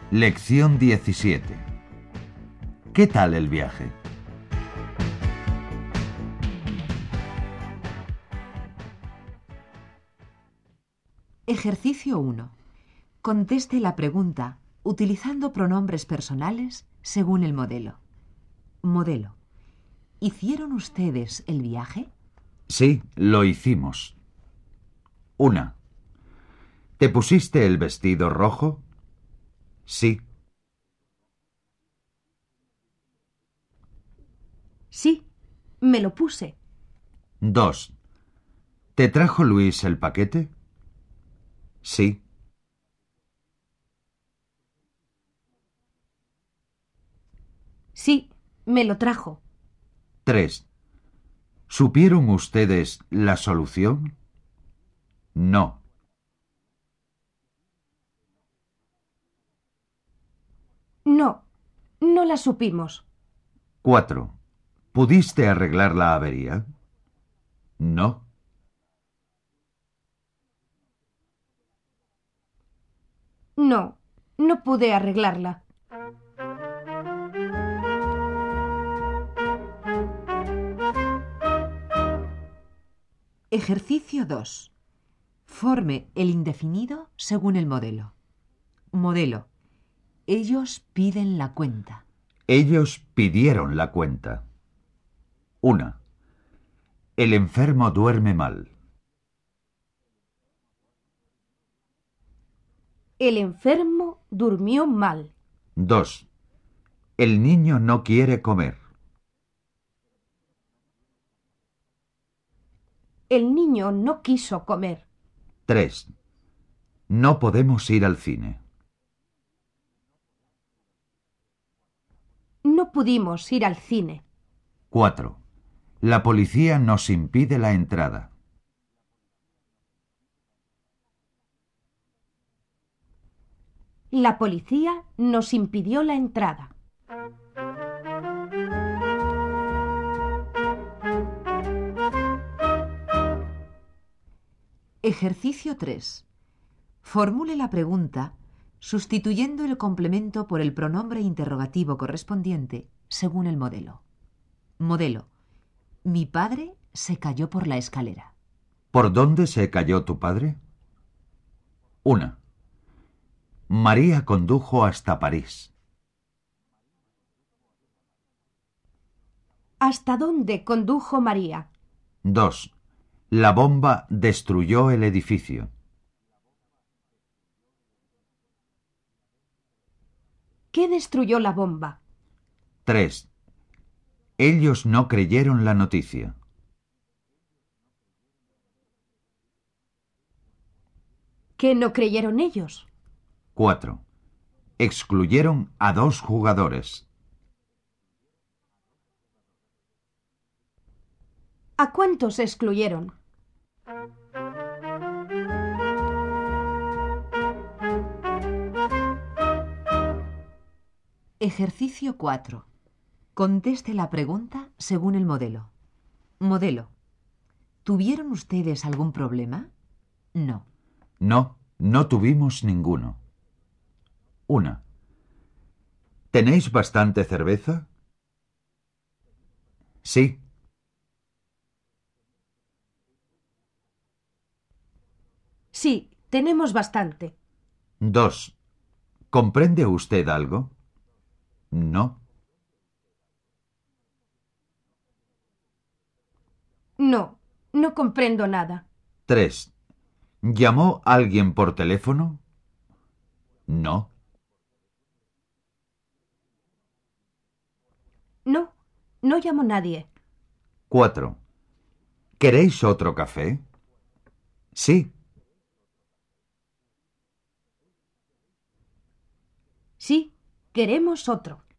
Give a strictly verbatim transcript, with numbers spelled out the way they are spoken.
Lección diecisiete. ¿Qué tal el viaje? Ejercicio uno. Conteste la pregunta utilizando pronombres personales según el modelo. Modelo. ¿Hicieron ustedes el viaje? Sí, lo hicimos. Una. ¿Te pusiste el vestido rojo? Sí. Sí, me lo puse. Dos. ¿Te trajo Luis el paquete? Sí. Sí, me lo trajo. Tres. ¿Supieron ustedes la solución? No. No, no la supimos. Cuatro. ¿Pudiste arreglar la avería? No. No, no pude arreglarla. Ejercicio dos. Forme el indefinido según el modelo. Modelo. Ellos piden la cuenta. Ellos pidieron la cuenta. Una. El enfermo duerme mal. El enfermo durmió mal. Dos. El niño no quiere comer. El niño no quiso comer. Tres. No podemos ir al cine. No pudimos ir al cine. Cuatro. La policía nos impide la entrada. La policía nos impidió la entrada. Ejercicio tres. Formule la pregunta sustituyendo el complemento por el pronombre interrogativo correspondiente según el modelo. Modelo. Mi padre se cayó por la escalera. ¿Por dónde se cayó tu padre? Una. María condujo hasta París. ¿Hasta dónde condujo María? Dos. La bomba destruyó el edificio. ¿Qué destruyó la bomba? Tres. Ellos no creyeron la noticia. ¿Qué no creyeron ellos? Cuatro. Excluyeron a dos jugadores. ¿A cuántos excluyeron? Ejercicio cuatro. Conteste la pregunta según el modelo. Modelo. ¿Tuvieron ustedes algún problema? No. No, no tuvimos ninguno. Una. ¿Tenéis bastante cerveza? Sí. Sí, tenemos bastante. Dos. ¿Comprende usted algo? No. No, no comprendo nada. Tres. ¿Llamó alguien por teléfono? No. No, no llamó nadie. Cuatro. ¿Queréis otro café? Sí. Sí, queremos otro.